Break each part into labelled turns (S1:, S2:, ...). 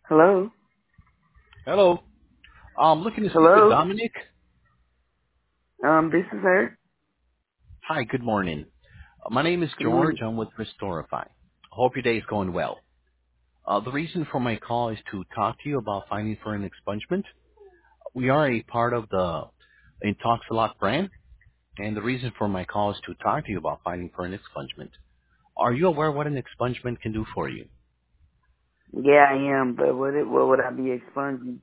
S1: Hello?
S2: Hello. I'm looking to speak with
S1: Hello?
S2: Dominic.
S1: This is her.
S2: Hi, good morning. My name is
S1: Good
S2: George.
S1: morning.
S2: I'm with Restorify. Hope your day is going well. The reason for my call is to talk to you about finding for an expungement. We are a part of the Intoxilot brand, and the reason for my call is to talk to you about finding for an expungement. Are you aware what an expungement can do for you?
S1: Yeah, I am, but what would I be expunging?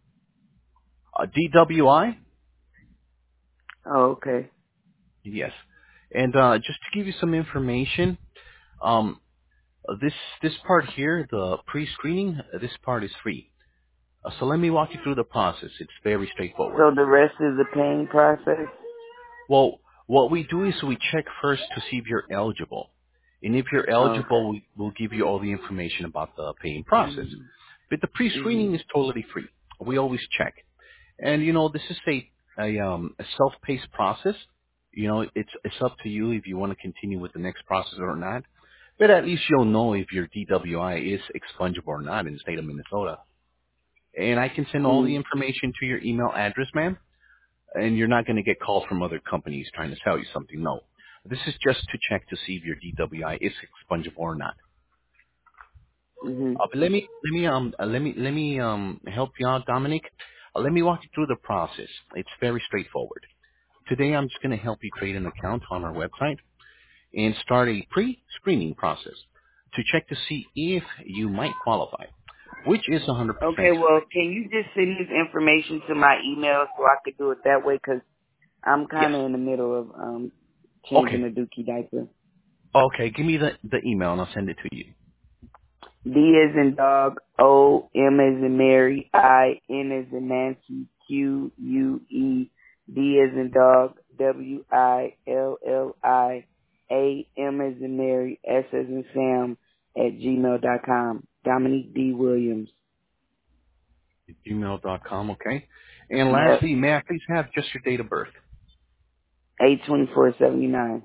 S2: DWI?
S1: Oh, okay.
S2: Yes. And just to give you some information, um, this part here, the pre-screening, this part is free. So let me walk you through the process. It's very straightforward.
S1: So the rest is the paying process?
S2: Well, what we do is we check first to see if you're eligible. And if you're
S1: Okay.
S2: eligible, we'll give you all the information about the paying process. But the
S1: Mm-hmm.
S2: pre-screening is totally free. We always check. And this is a self-paced process. It's up to you if you want to continue with the next process or not. But at least you'll know if your DWI is expungible or not in the state of Minnesota. And I can send all the
S1: Mm-hmm.
S2: information to your email address, ma'am. And you're not going to get calls from other companies trying to sell you something. No. This is just to check to see if your DWI is expungible or not.
S1: Mm-hmm.
S2: But let me help you out, Dominic. Let me walk you through the process. It's very straightforward. Today, I'm just going to help you create an account on our website and start a pre-screening process to check to see if you might qualify, which is 100%
S1: Okay, well,
S2: free.
S1: can you just send this information to my email so I could do it that way? Because I'm
S2: Yes.
S1: kind of in the middle of changing
S2: Okay.
S1: a dookie diaper.
S2: Okay. Give me the email and I'll send it to you.
S1: D as in dog, O, M as in Mary, I, N as in Nancy, Q, U, E, D as in dog, W, I, L, L, I, A, M as in Mary, S as in Sam, at gmail.com. Dominique D. Williams.
S2: Gmail.com. Okay. And
S1: Yep.
S2: lastly, may I please have just your date of birth?
S1: 82479.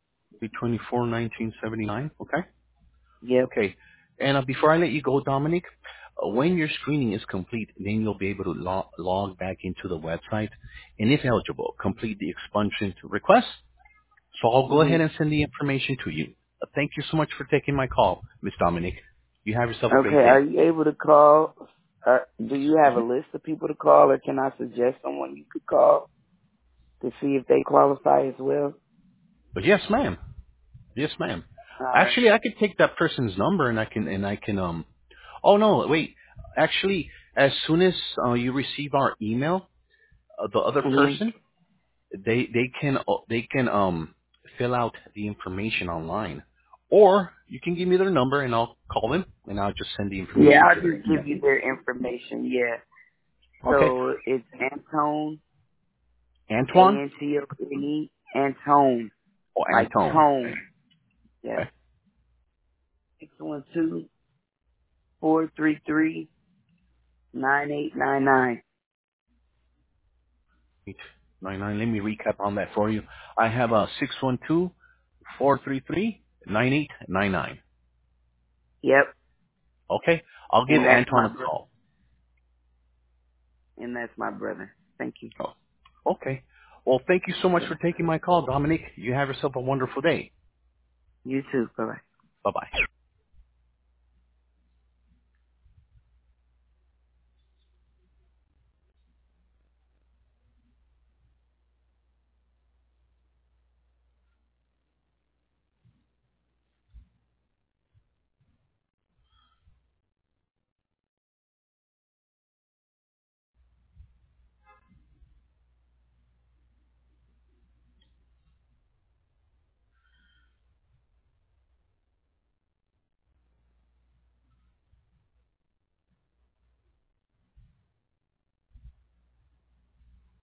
S2: 24/1979. Okay.
S1: Yep.
S2: Okay. And before I let you go, Dominic, when your screening is complete, then you'll be able to log back into the website, and if eligible, complete the expungement request. So I'll go
S1: hmm
S2: ahead and send the information to you. Thank you so much for taking my call, Miss Dominic. You have yourself a
S1: Okay,
S2: great
S1: are
S2: day.
S1: you able to call? Do you have a
S2: Mhm.
S1: list of people to call, or can I suggest someone you could call to see if they qualify as well?
S2: But yes, ma'am. Yes, ma'am.
S1: All right.
S2: Actually, I could take that person's number and I can. Oh no, wait. Actually, as soon as you receive our email, the other
S1: Mhm.
S2: person they can fill out the information online, or you can give me their number and I'll call them and I'll just send the
S1: Yeah,
S2: information
S1: I'll
S2: to their
S1: just
S2: email.
S1: give you their information. Yeah.
S2: Okay.
S1: So it's Antone,
S2: Antoine
S1: Antone, Antone,
S2: or
S1: like
S2: Antone.
S1: tone. Yep.
S2: Okay.
S1: 612-433-9899.
S2: 899. Let me recap on that for you. I have a 612-433-9899.
S1: Yep.
S2: Okay. I'll give
S1: And that's
S2: Antoine
S1: my
S2: a
S1: brother.
S2: call.
S1: And that's my brother. Thank you.
S2: Oh, okay. Well, thank you so much
S1: Bye-bye.
S2: for taking my call, Dominic. You have yourself a wonderful day.
S1: You too. Bye-bye.
S2: Bye-bye.